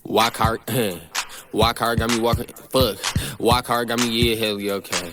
Walk hard, walk hard got me walking, fuck. Walk hard got me, yeah, hell yeah, okay.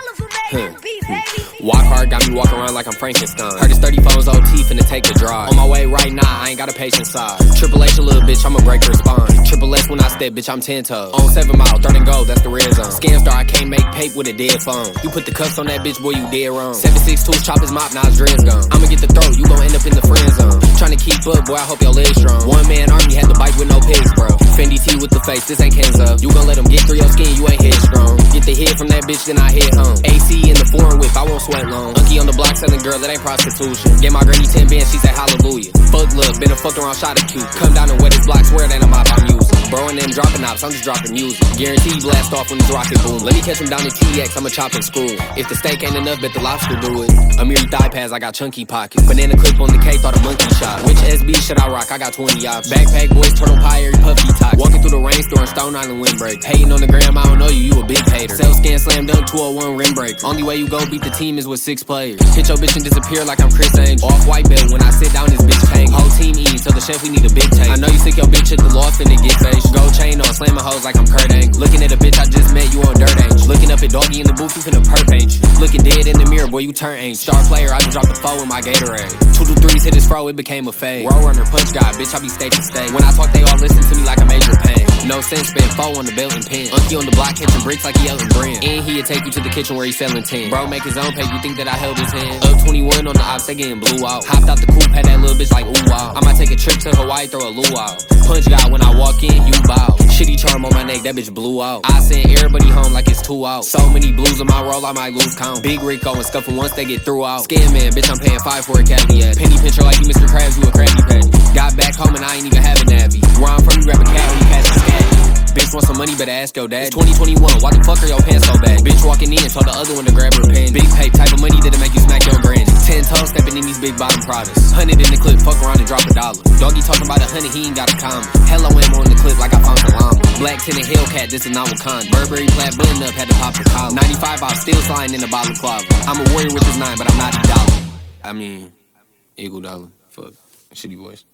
Walk hard got me walking around like I'm Frankenstein. Heard it's 30 phones OT finna take a drive. On my way right now, I ain't got a patient side. Triple H a little bitch, I'ma break her spine. Triple S when I step, bitch, I'm 10 toes. On 7 mile, 3rd and gold, that's the red zone. Scam star, I can't make pape with a dead phone. You put the cuffs on that bitch, boy, you dead wrong. 762's chop his mop, now his dreads gone. I'ma get the throat, you gon' end up in the friend zone. Tryna keep up, boy, I hope your legs strong. One man army had the bike with no pigs, bro. Fendi T with the face, this ain't Kenzo. You gon' let him get through your skin, you ain't headstrong. Get the head from that bitch, then I head home. AC in the foreign whip, I won't sweat long. Unky on the block selling girl, that ain't prostitution. Get my granny 10 bands, she say hallelujah. Fuck love, been a fucked around shot of cute. Come down and wet his block, swear that ain't a mop I'm using. Bro and them dropping ops, I'm just dropping music. Guarantee blast off when this rocket boom. Let me catch him down in TX, I'ma chop and screw. If the steak ain't enough, bet the lobster do it. Amiri thigh pads, I got chunky pockets. Banana clip on the cake, thought a monkey shot. Which SB should I rock? I got 20 options. Backpack boys, turtle pie, every puffy talk. Walking through the rain store in Stone Island windbreak. Hating on the gram, I don't know you, you a big hater. Sell scan, slam dunk, 201 rim break. Only way you go beat the team is with 6 players. Hit your bitch and disappear like I'm Chris Angel. Off white belt when I sit down, this bitch paying. Whole team eat, tell the chef we need a big taste. I know you sick your bitch at the loft and it get face. Gold chain on, slamming hoes like I'm Kurt Angle. Looking at a bitch I just met, you on dirt angel. Looking up at doggy in the booth, you finna perp ain't you. Looking dead in the mirror, boy, you turn ain't. Star player, I just dropped the 4 in my Gatorade. 2 to 3s hit his fro, it became a fade. Roll runner, punch guy, bitch, I be state to state. When I talk, they all listen to me like a major pain. No sense, spent 4 on the belt and pin. Unky on the block, catching bricks like he Elton Brand. And he'll take you to the kitchen where he selling 10. Bro, make his own pay, you think that I held his hand? Up 21 on the ops, they getting blew out. Hopped out the coupe, had that little bitch like ooh wow. I might take a trip to Hawaii, throw a luau. Punch guy, when I walk in, you bow. Shitty charm on my neck, that bitch blew out. I send everybody home like it's 2 out. So many blues on my roll, I might lose count. Big Rico and scuffing once they get through out. Scam man, bitch, I'm paying 5 for a caveat. Penny pincher like you Mr. Krabs, you a Krabby Patty. Got back home and I ain't even have a nabby. Where I'm from, you rap a cat when you pass the scabby. Bitch want some money, better ask your dad. It's 2021, why the fuck are your pants so bad? Bitch walking in, told the other one to grab her pen. Big pay, type of money that'll make you smack your granny. 10 toes stepping in these big bottom products. 100 in the clip, fuck around and drop $1. Doggy talking about 100, he ain't got a comment. Hello, am on the clip like I found the llama. Black tenant Hellcat, this is not Wakanda. Burberry plaid button up, had to pop the collar. 95, I'm still sliding in the bottle closet. I'm a warrior with this 9, but I'm not $1. I mean, Eagle dollar. Fuck, shitty voice.